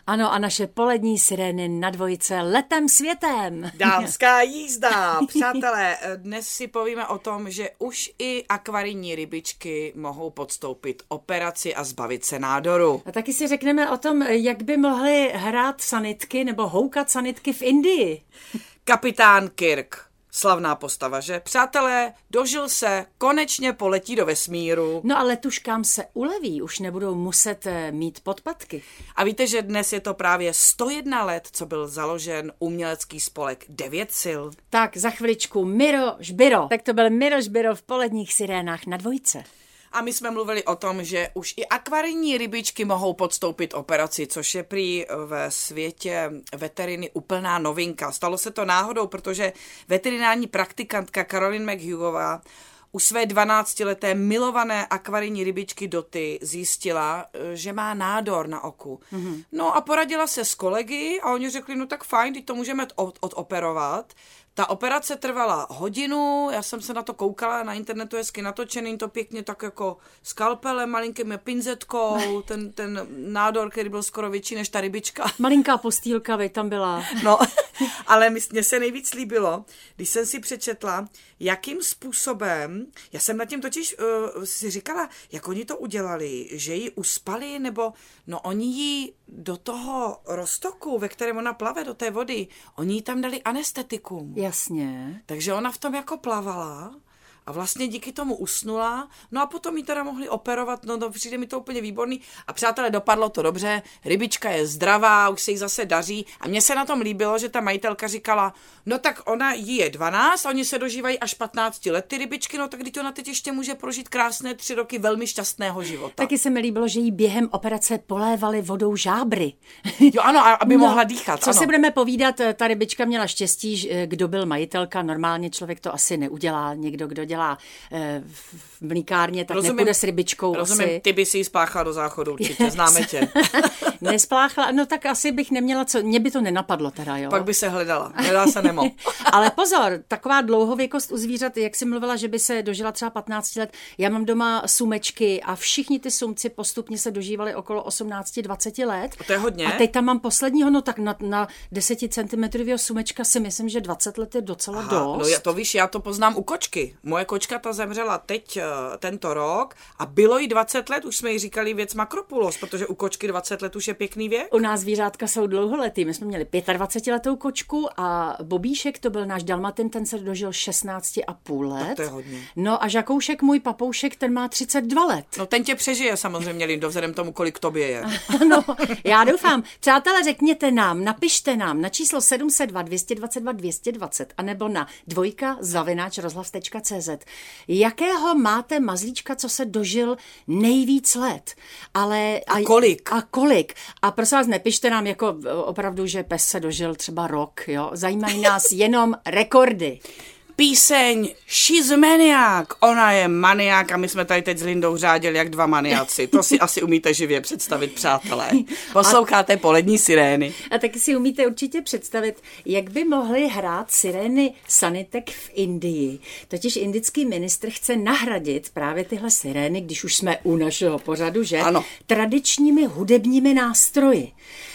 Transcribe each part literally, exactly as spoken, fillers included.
Ano, a naše polední sirény na dvojce letem světem. Dámská jízda. Přátelé, dnes si povíme o tom, že už i akvarijní rybičky mohou podstoupit operaci a zbavit se nádoru. A taky si řekneme o tom, jak by mohly hrát sanitky nebo houkat sanitky v Indii. Kapitán Kirk. Slavná postava, že? Přátelé, dožil se, konečně poletí do vesmíru. No a letuškám se uleví, už nebudou muset mít podpatky. A víte, že dnes je to právě sto jedna let, co byl založen umělecký spolek Devět sil. Tak za chviličku Miro Žbiro. Tak to byl Miro Žbiro v poledních sirénách na dvojce. A my jsme mluvili o tom, že už i akvarijní rybičky mohou podstoupit operaci, což je prý ve světě veteriny úplná novinka. Stalo se to náhodou, protože veterinární praktikantka Caroline McHughová u své dvanáctileté milované akvarijní rybičky Doty zjistila, že má nádor na oku. Mm-hmm. No a poradila se s kolegy a oni řekli, no tak fajn, teď to můžeme od- odoperovat. Ta operace trvala hodinu, já jsem se na to koukala, na internetu je hezky natočený, to pěkně tak jako skalpelem, malinkým pinzetkou, ten, ten nádor, který byl skoro větší než ta rybička. Malinká postýlka, vy tam byla. No, ale mně se nejvíc líbilo, když jsem si přečetla, jakým způsobem, já jsem nad tím totiž uh, si říkala, jak oni to udělali, že ji uspali, nebo no oni ji do toho roztoku, ve kterém ona plave, do té vody, oni ji tam dali anestetikum. Jasně. Takže ona v tom jako plavala a vlastně díky tomu usnula, no a potom ji teda mohli operovat, no to přijde mi to úplně výborný. A přátelé, dopadlo to dobře, rybička je zdravá, už se jí zase daří a mně se na tom líbilo, že ta majitelka říkala, no tak ona jí je dvanáct, oni se dožívají až patnáct let ty rybičky, no tak když ona teď ještě může prožít krásné tři roky velmi šťastného života. Taky se mi líbilo, že jí během operace polévali vodou žábry. Jo ano, aby no, mohla dýchat. Co ano. si budeme povídat, ta rybička měla štěstí, kdo byl majitelka, normálně člověk to asi neudělá, někdo, kdo dělá v mlíkárně, tak rozumím, nepůjde s rybičkou. Rozumím, asi. Ty by si ji spláchla do záchodu, určitě, známe tě. Nespláchla, no tak asi bych neměla co, mě by to nenapadlo teda, jo. Pak by se hledala, hledala se Nemo. Ale pozor, taková dlouhověkost u zvířat, jak jsi mluvila, že by se dožila třeba patnáct let, já mám doma sumečky a všichni ty sumci postupně se dožívali okolo osmnáct dvacet let. A to je hodně. A teď tam mám posledního, no tak na, na deset centimetrů sumečka si myslím, že dvacet let je docela Aha, dost. No já to víš, já to poznám u kočky. Moje kočka ta zemřela teď tento rok a bylo jí dvacet let, už jsme jí říkali věc makropulos, protože u kočky dvacet let už je pěkný věk. U nás zvířátka jsou dlouholetý. My jsme měli dvacetipětiletou kočku a Bobíšek, to byl náš dalmatin, ten se dožil šestnáct a půl let. Tak to je hodně. No a Žakoušek, můj papoušek, ten má třicet dva let. No ten tě přežije samozřejmě, Lindo, vzhledem tomu, kolik tobě je. No, já doufám. Přátelé, řekněte nám, napište nám na číslo sedm set dva, dvě stě dvacet dva, dvě stě dvacet anebo na dvojka zavináč rozhlas tečka cé zet. Jakého máte mazlíčka, co se dožil nejvíc let? Ale, a, a kolik? A kolik? A prosím vás, nepište nám jako opravdu, že pes se dožil třeba rok, jo? Zajímají nás jenom rekordy. Píseň She's a Maniac, ona je maniak a my jsme tady teď s Lindou řádili jak dva maniaci. To si asi umíte živě představit, přátelé. Posloucháte a, polední sirény. A taky si umíte určitě představit, jak by mohly hrát sirény sanitek v Indii. Totiž indický ministr chce nahradit právě tyhle sirény, když už jsme u našeho pořadu, že? Ano. Tradičními hudebními nástroji.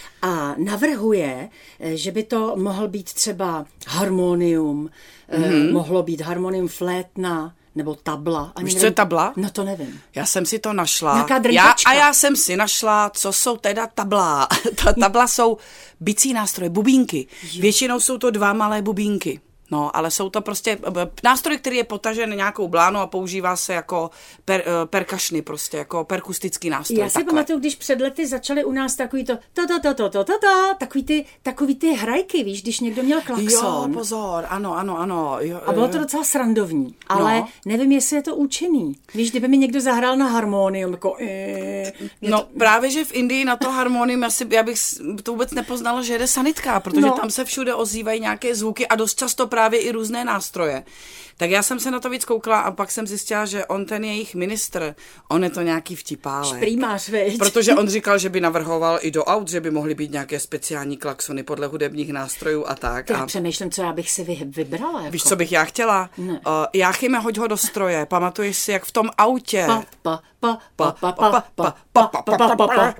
A navrhuje, že by to mohl být třeba harmonium, mm-hmm. mohlo být harmonium flétna, nebo tabla. Víš, co je tabla? No to nevím. Já jsem si to našla. Já, a já jsem si našla, co jsou teda tabla. Ta tabla jsou bicí nástroje, bubínky. Jo. Většinou jsou to dva malé bubínky. No, ale jsou to prostě nástroj, který je potažen nějakou blánu a používá se jako per, perkašny, prostě jako perkustický nástroj. Já si takhle. pamatuju, když před lety začaly u nás takový to to, to, to, to, to, to, to takový ty, takový ty hrajky, víš, když někdo měl klakson. Jo, pozor, ano, ano, ano. Jo, a bylo to docela srandovní, ale no. nevím, jestli je to účinný. Víš, kdyby mi někdo zahrál na harmonium, jako ee, No to... právě, že v Indii na to harmonium, asi, já bych to vůbec nepoznala, že jede sanitka, protože no. tam se všude ozývají nějaké zvuky a dost často právě i různé nástroje. Tak já jsem se na to víc koukla a pak jsem zjistila, že on ten jejich ministr, on je to nějaký vtipálek. Šprýmář, veď. Protože on říkal, že by navrhoval i do aut, že by mohly být nějaké speciální klaxony podle hudebních nástrojů a tak. Já a... přemýšlím, co já bych si vybrala. Jako. Víš, co bych já chtěla? Uh, Jáchyme, hoď ho do stroje. Pamatuješ si, jak v tom autě? Pa, pa, pa, pa, pa, pa, pa, pa, pa,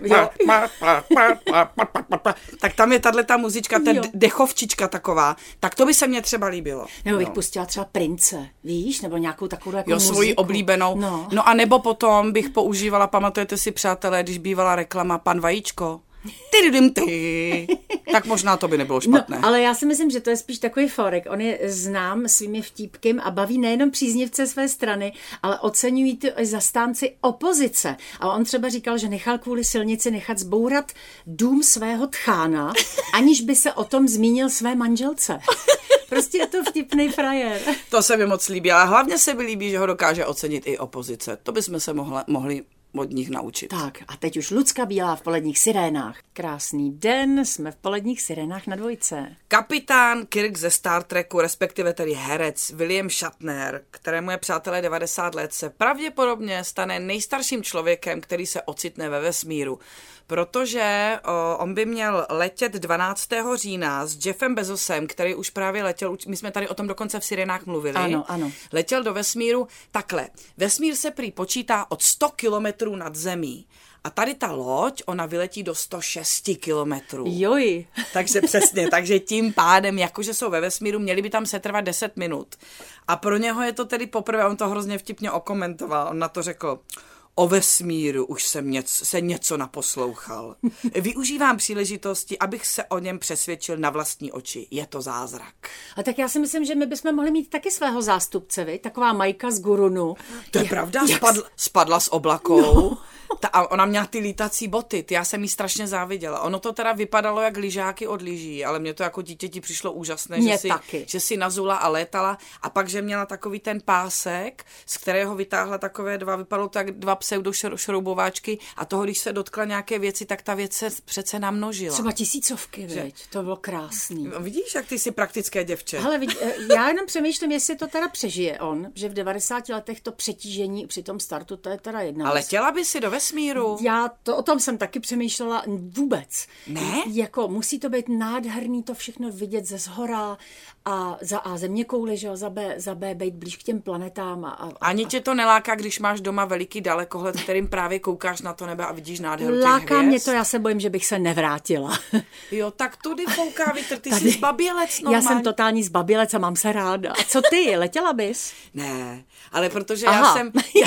pa, pa, pa. Tak tam je tato muzička, ta dechovčička taková. Tak to by se mně třeba líbilo. Nebo bych pustila třeba Prince, víš? Nebo nějakou takovou jako jo, muziku. svoji oblíbenou. No. no a nebo potom bych používala, pamatujete si, přátelé, když bývala reklama Pan Vajíčko? Ty, tak možná to by nebylo špatné. No, ale já si myslím, že to je spíš takový forek. On je znám svými vtípkem a baví nejenom příznivce své strany, ale oceňují to i zastánci opozice. A on třeba říkal, že nechal kvůli silnici nechat zbourat dům svého tchána, aniž by se o tom zmínil své manželce. Prostě je to vtipný frajer. To se mi moc líbí, ale hlavně se mi líbí, že ho dokáže ocenit i opozice. To bychom se mohli, mohli od nich naučit. Tak a teď už Lucka Bílá v Poledních sirénách. Krásný den, jsme v Poledních sirénách na dvojce. Kapitán Kirk ze Star Treku, respektive tedy herec William Shatner, kterému je, přátelé, devadesát let, se pravděpodobně stane nejstarším člověkem, který se ocitne ve vesmíru. Protože o, on by měl letět dvanáctého října s Jeffem Bezosem, který už právě letěl, my jsme tady o tom dokonce v Sirenách mluvili. Ano, ano. Letěl do vesmíru takhle. Vesmír se prý počítá od sto kilometrů nad zemí. A tady ta loď, ona vyletí do sto šest kilometrů. Joj. Takže přesně, takže tím pádem, jakože jsou ve vesmíru, měli by tam setrvat deset minut. A pro něho je to tedy poprvé, on to hrozně vtipně okomentoval, on na to řekl: o vesmíru už jsem něco, se něco naposlouchal. Využívám příležitosti, abych se o něm přesvědčil na vlastní oči. Je to zázrak. A tak já si myslím, že my bychom mohli mít taky svého zástupce, vi? Taková Majka z Gurunu. To je jak, pravda, jak... Spadl, spadla s oblakou. No. Ta, a ona měla ty lítací boty, ty já jsem jí strašně záviděla. Ono to teda vypadalo jak lyžáky od lyží, ale mně to jako dítěti přišlo úžasné, že si, že si nazula a létala a pak, že měla takový ten pásek, z kterého vytáhla takové dva, vypadalo to jak dva pseudošroubováčky a toho, když se dotkla nějaké věci, tak ta věc se přece namnožila. Třeba tisícovky, veď, to bylo krásný. No, vidíš, jak ty jsi praktické děvče. Hele, vidí, já jenom přemýšlím, jestli to teda přežije on, že v devadesáti letech to přetížení při tom startu, to je teda jedna. Ale letěla by si do vesmíru? Já to, o tom jsem taky přemýšlela vůbec. Ne? Jako musí to být nádherný to všechno vidět ze zhora a za A zeměkouli, že jo, za B, za B být blíž k těm planetám. A, a, Ani tě to neláká, když máš doma veliký dalekohled, kterým právě koukáš na to nebe a vidíš nádheru těch Láká hvězd? mě to, já se bojím, že bych se nevrátila. Jo, tak tudy fouká vítr, ty jsi zbabělec normálně. Já jsem totální zbabělec a mám se ráda. A co ty, letěla bys? Ne, ale protože Aha. já jsem, já,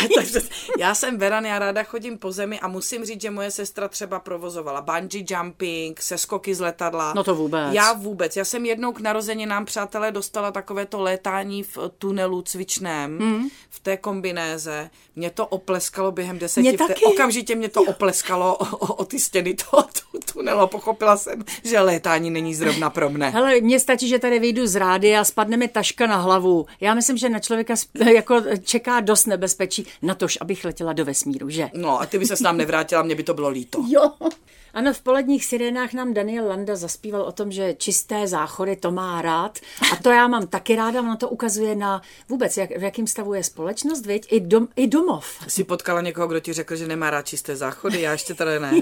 já jsem veran, já ráda chodím po zemi a musím říct, že moje sestra třeba provozovala bungee jumping, seskoky z letadla. No to vůbec. Já vůbec. Já jsem jednou k narozeninám, přátelé, dostala takové to létání v tunelu cvičném, mm. v té kombinéze. Mě to opleskalo během deseti. Mě v té, taky. okamžitě mě to jo. opleskalo o, o, o ty stěny toho tunelu a pochopila jsem, že létání není zrovna pro mne. Hele, mně stačí, že tady vyjdu z rády a spadne mi taška na hlavu. Já myslím, že na člověka jako čeká dost nebezpečí na tož, abych letěla do vesmíru, že? No a ty by se s nám nevrátila, mě by to bylo líto. Jo. Ano, v Poledních sirénách nám Daniel Landa zaspíval o tom, že čisté záchody to má rád. A to já mám taky ráda, ono to ukazuje na vůbec, jak, v jakém stavu je společnost, viď? I, dom, i domov. Jsi potkala někoho, kdo ti řekl, že nemá rád čisté záchody? Já ještě tady ne.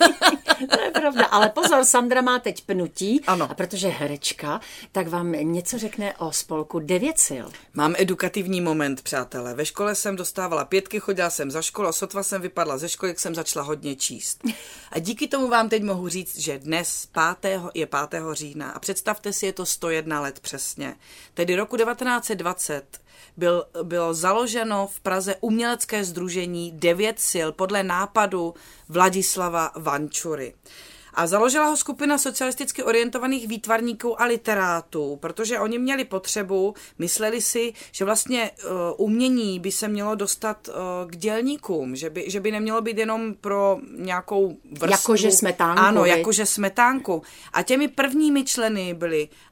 To je pravda, ale pozor, Sandra má teď pnutí. Ano. A protože je herečka, tak vám něco řekne o spolku Devět sil. Mám edukativní moment, přátelé. Ve škole jsem dostávala pětky, chodila jsem za školu a sotva jsem vypadla ze školy, jak jsem začala hodně číst. A díky tomu vám teď mohu říct, že dnes pátého je pátého října a představte si, je to sto jedna let přesně. Tedy roku devatenáct set dvacet byl, bylo založeno v Praze umělecké sdružení Devět sil podle nápadu Vladislava Vančury. A založila ho skupina socialisticky orientovaných výtvarníků a literátů, protože oni měli potřebu, mysleli si, že vlastně uh, umění by se mělo dostat uh, k dělníkům, že by, že by nemělo být jenom pro nějakou vrstvu. Jakože smetánku. Ano, viď? jakože smetánku. A těmi prvními členy byli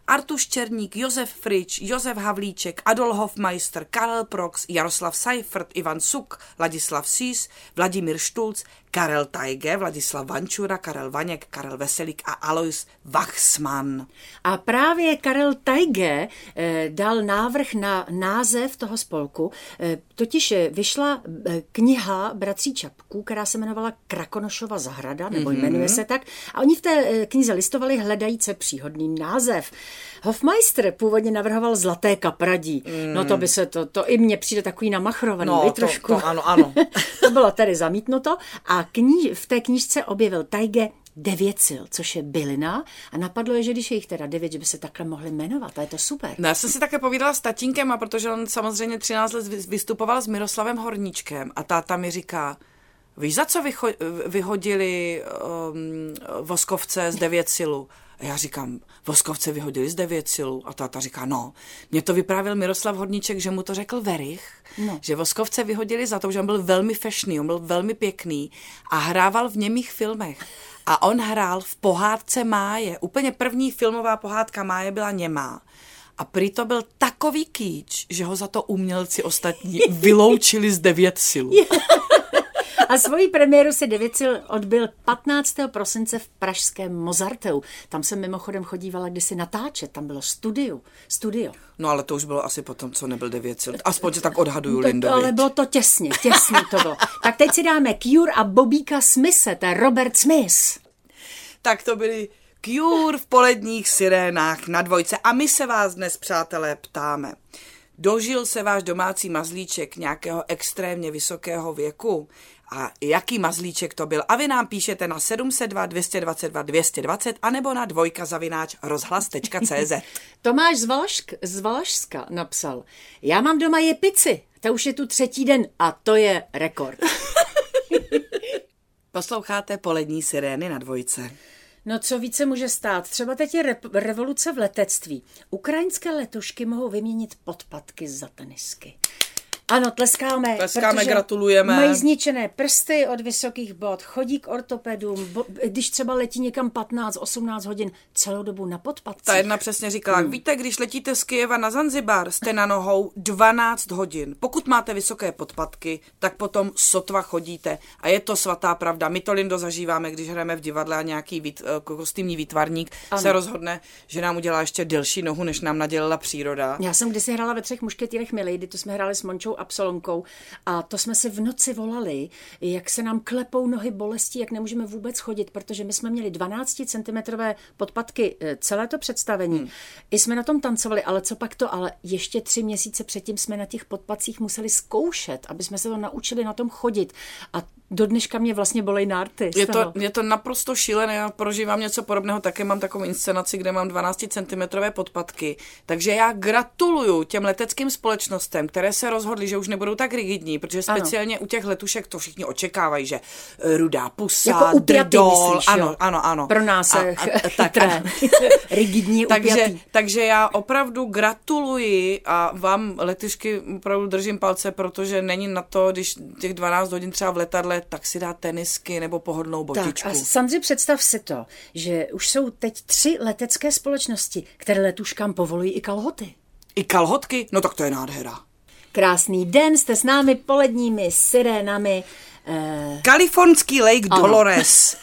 Artuš Černík, Josef Frič, Josef Havlíček, Adolf Hofmeister, Karel Prox, Jaroslav Seifert, Ivan Suk, Ladislav Sís, Vladimír Štulc, Karel Tajge, Vladislav Vančura, Karel Vaněk, Karel Veselík a Alois Wachsmann. A právě Karel Tajge eh, dal návrh na název toho spolku, eh, totiž vyšla eh, kniha bratří Čapků, která se jmenovala Krakonošova zahrada, nebo mm-hmm. jmenuje se tak, a oni v té eh, knize listovali hledajíce příhodný název. Hofmeister původně navrhoval Zlaté kapradí. Mm. No to by se to, to i mně přijde takový namachrovaný, no, to, trošku. To, ano, ano. To bylo tedy zamítnuto a kni, v té knížce objevil Tajge devět sil, což je bylina a napadlo je, že když je jich teda devět, že by se takhle mohli jmenovat a je to super. No, já jsem si také povídala s tatínkem, a protože on samozřejmě třináct let vystupoval s Miroslavem Horníčkem a táta mi říká, víš, za co vycho- vyhodili um, Voskovce z devět silů? A já říkám, Voskovce vyhodili z devět silů. A táta říká, no, mě to vyprávěl Miroslav Horníček, že mu to řekl Verich, no. Že Voskovce vyhodili za to, že on byl velmi fešný, on byl velmi pěkný a hrával v němých filmech. A on hrál v pohádce Máje. Úplně první filmová pohádka Máje byla němá. A prý to byl takový kýč, že ho za to umělci ostatní vyloučili z devět silů. A svoji premiéru si devět sil odbyl patnáctého prosince v pražském Mozarteu. Tam jsem mimochodem chodívala kdysi natáčet, tam bylo studio. studio. No ale to už bylo asi potom, co nebyl devět sil. Aspoň, že tak odhaduju, to, Lindo. Ale bylo to těsně, těsně to bylo. Tak teď si dáme Cure a Bobíka Smise, to je Robert Smith. Tak to byly Cure v Poledních sirénách na dvojce. A my se vás dnes, přátelé, ptáme. Dožil se váš domácí mazlíček nějakého extrémně vysokého věku? A jaký mazlíček to byl? A vy nám píšete na sedm set dva, dvě dvacet dva, dvě dvacet anebo na dvojka zavináč rozhlas tečka cé zet. Tomáš z, Valašk, z Valašska napsal, já mám doma jepici, to už je tu třetí den a to je rekord. Posloucháte Polední sirény na dvojce. No co více může stát? Třeba teď je re- revoluce v letectví. Ukrajinské letušky mohou vyměnit podpatky za tenisky. Ano, tleskáme. Tleskáme, gratulujeme. Mají zničené prsty od vysokých bod, chodí k ortopedům, bo, když třeba letí někam patnáct osmnáct hodin, celou dobu na podpatcích. Ta jedna přesně říkala, hmm. víte, když letíte z Kyjeva na Zanzibar, jste na nohou dvanáct hodin. Pokud máte vysoké podpatky, tak potom sotva chodíte. A je to svatá pravda. My to, Lindo, zažíváme, když hrajeme v divadle a nějaký vít, kostýmní výtvarník ano. se rozhodne, že nám udělá ještě delší nohu, než nám nadělala příroda. Já jsem kdysi hrála ve Třech mušketýrech Milady, to jsme hráli s Mončou Absolonkou a to jsme si v noci volali, jak se nám klepou nohy bolestí, jak nemůžeme vůbec chodit, protože my jsme měli dvanácticentimetrové podpatky celé to představení. Hmm. I jsme na tom tancovali, ale co pak to, ale ještě tři měsíce předtím jsme na těch podpatcích museli zkoušet, aby jsme se to naučili na tom chodit. A do dneška mě vlastně bolej nárty. Je to, je to naprosto šílené, já prožívám něco podobného, také mám takovou inscenaci, kde mám dvanácticentimetrové podpatky, takže já gratuluju těm leteckým společnostem, které se rozhodly, že už nebudou tak rigidní, protože speciálně ano. u těch letušek to všichni očekávají, že rudá pusa, jako drdol, myslíš, ano, ano, ano. Pro nás je chytré, rigidní, takže, upjatý. takže já opravdu gratuluji a vám letušky opravdu držím palce, protože není na to, když těch dvanáct hodin třeba v letadle, tak si dá tenisky nebo pohodlnou botičku. Tak a Sandři, představ si to, že už jsou teď tři letecké společnosti, které letuškám povolují i kalhoty. I kalhotky? No tak to je nádhera. Krásný den, jste s námi poledními sirénami. Eh... Kalifornský Lake ano. Dolores.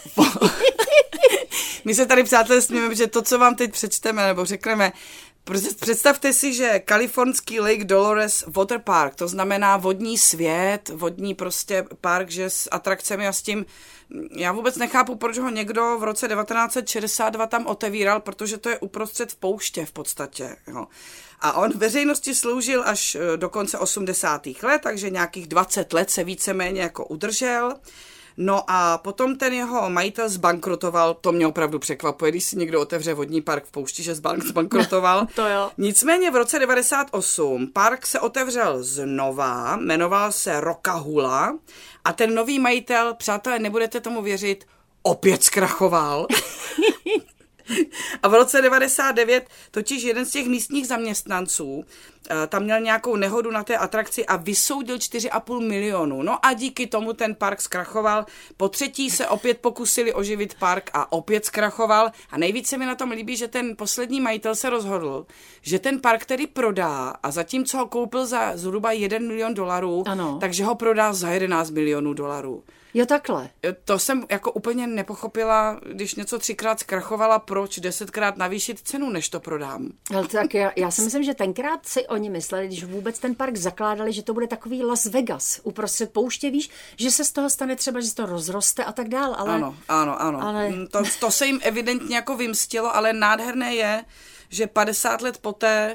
My se tady, přátelé, smějeme, že to, co vám teď přečteme nebo řekneme, představte si, že Kalifornský Lake Dolores Water Park, to znamená vodní svět, vodní prostě park, že s atrakcemi a s tím, já vůbec nechápu, proč ho někdo v roce devatenáct set šedesát dva tam otevíral, protože to je uprostřed v pouště v podstatě. Jo. A on veřejnosti sloužil až do konce osmdesátých let, takže nějakých dvacet let se víceméně jako udržel. No a potom ten jeho majitel zbankrotoval, to mě opravdu překvapuje, když si někdo otevře vodní park v poušti, že zbank zbankrotoval. To jo. Nicméně v roce devadesát osm park se otevřel znova, jmenoval se Rockahula a ten nový majitel, přátelé, nebudete tomu věřit, opět zkrachoval. A v roce devadesát devět totiž jeden z těch místních zaměstnanců tam měl nějakou nehodu na té atrakci a vysoudil čtyři a půl milionu. No a díky tomu ten park zkrachoval. Po třetí se opět pokusili oživit park a opět zkrachoval. A nejvíce mi na tom líbí, že ten poslední majitel se rozhodl, že ten park tedy prodá a zatímco ho koupil za zhruba jeden milion dolarů, ano. takže ho prodá za jedenáct milionů dolarů. Jo, takhle. To jsem jako úplně nepochopila, když něco třikrát zkrachovala, proč desetkrát navýšit cenu, než to prodám. Ale tak já, já si myslím, že tenkrát si oni mysleli, když vůbec ten park zakládali, že to bude takový Las Vegas uprostřed pouště, víš, že se z toho stane třeba, že se to rozroste a tak dál. Ale... Ano, ano, ano. Ale... To, to se jim evidentně jako vymstilo, ale nádherné je, že padesát let poté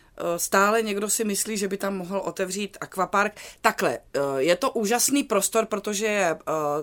stále někdo si myslí, že by tam mohl otevřít akvapark. Takhle, je to úžasný prostor, protože je,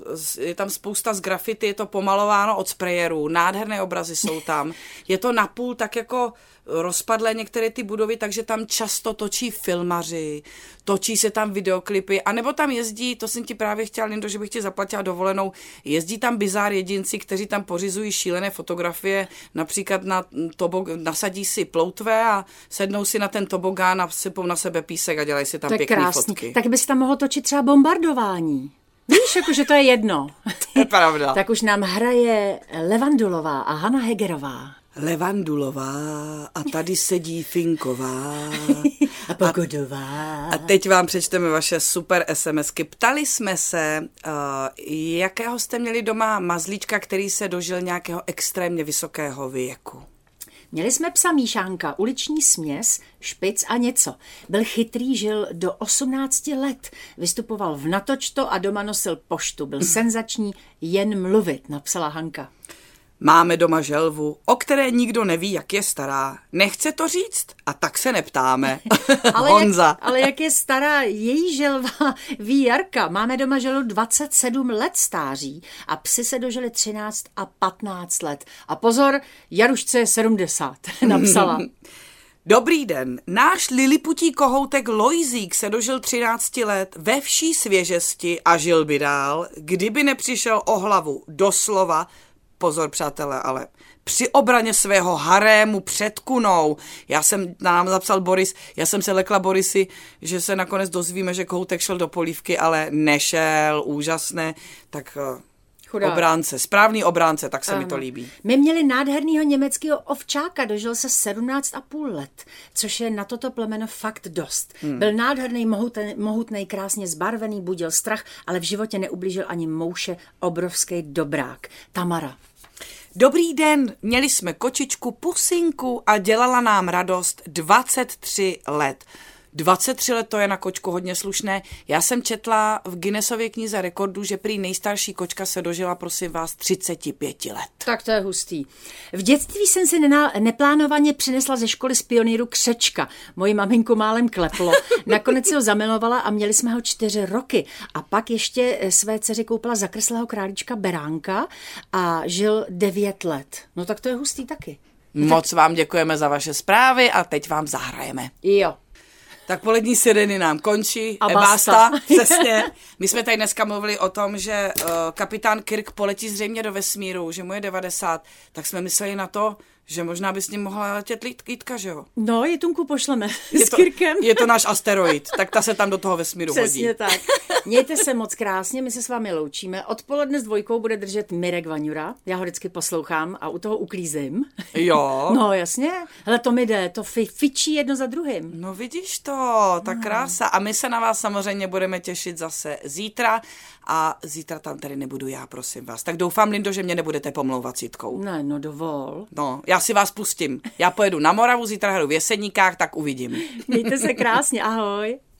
je tam spousta z grafity, je to pomalováno od sprayerů, nádherné obrazy jsou tam. Je to napůl tak jako rozpadlé některé ty budovy, takže tam často točí filmaři, točí se tam videoklipy, anebo tam jezdí, to jsem ti právě chtěla, Lindo, že bych ti zaplatila dovolenou, jezdí tam bizár jedinci, kteří tam pořizují šílené fotografie, například na tobog, nasadí si ploutve a sednou si na ten tobogán a sypou na sebe písek a dělají si tam pěkné fotky. Tak by si tam mohl točit třeba bombardování. Víš, jakože to je jedno. To je pravda. Tak už nám hraje Levandulová a Hana Hegerová. Levandulová a tady sedí Finková a Pogodová. A teď vám přečteme vaše super SMSky. Ptali jsme se, uh, jakého jste měli doma mazlíčka, který se dožil nějakého extrémně vysokého věku. Měli jsme psa Míšánka, uliční směs, špic a něco. Byl chytrý, žil do osmnácti let. Vystupoval v Natočto a doma nosil poštu. Byl senzační, jen mluvit, napsala Hanka. Máme doma želvu, o které nikdo neví, jak je stará. Nechce to říct? A tak se neptáme. ale Honza. Jak, ale jak je stará její želva, ví Jarka. Máme doma želvu dvacet sedm let stáří a psi se dožili třináct a patnáct let. A pozor, Jarušce je sedmdesát, napsala. Dobrý den, náš liliputí kohoutek Lojzík se dožil třinácti let ve vší svěžesti a žil by dál, kdyby nepřišel o hlavu doslova. Pozor, přátelé, ale při obraně svého harému před kunou. Já jsem, nám zapsal Boris, já jsem se lekla Borisy, že se nakonec dozvíme, že kohoutek šel do polívky, ale nešel, úžasné, tak Chudá. obránce, správný obránce, tak se ano. mi to líbí. My měli nádhernýho německého ovčáka, dožil se sedmnáct a půl let, což je na toto plemeno fakt dost. Hmm. Byl nádherný, mohutný, mohutný, krásně zbarvený, budil strach, ale v životě neublížil ani mouše, obrovský dobrák. Tamara. Dobrý den, měli jsme kočičku Pusinku a dělala nám radost dvacet tři let. dvacet tři let to je na kočku hodně slušné. Já jsem četla v Guinnessově knize rekordů, že prý nejstarší kočka se dožila, prosím vás, třicet pět let. Tak to je hustý. V dětství jsem si nená, neplánovaně přinesla ze školy z pionýru křečka. Moji maminku málem kleplo. Nakonec si ho zamilovala a měli jsme ho čtyři roky. A pak ještě své dceři koupila zakreslého králíčka Beránka a žil devět let. No tak to je hustý taky. Moc tak... vám děkujeme za vaše zprávy a teď vám zahrajeme. Jo. Tak polední sireny nám končí. A basta. Přesně. My jsme tady dneska mluvili o tom, že uh, kapitán Kirk poletí zřejmě do vesmíru, že mu je devadesát, tak jsme mysleli na to, že možná by s ním mohla letět Lítka, že jo? No, Jitunku pošleme je s to, Kirkem. Je to náš asteroid, tak ta se tam do toho vesmíru hodí. Přesně tak. Mějte se moc krásně, my se s vámi loučíme. Odpoledne s dvojkou bude držet Mirek Vaňura. Já ho vždycky poslouchám a u toho uklízím. Jo. No, jasně. Hele, to mi jde, to fi, fičí jedno za druhým. No vidíš to, ta krása. A my se na vás samozřejmě budeme těšit zase zítra. A zítra tam tady nebudu já, prosím vás. Tak doufám, Lindo, že mě nebudete pomlouvat s Jitkou. Ne, no dovol. No, já si vás pustím. Já pojedu na Moravu, zítra hru v Jeseníkách, tak uvidím. Mějte se krásně, ahoj.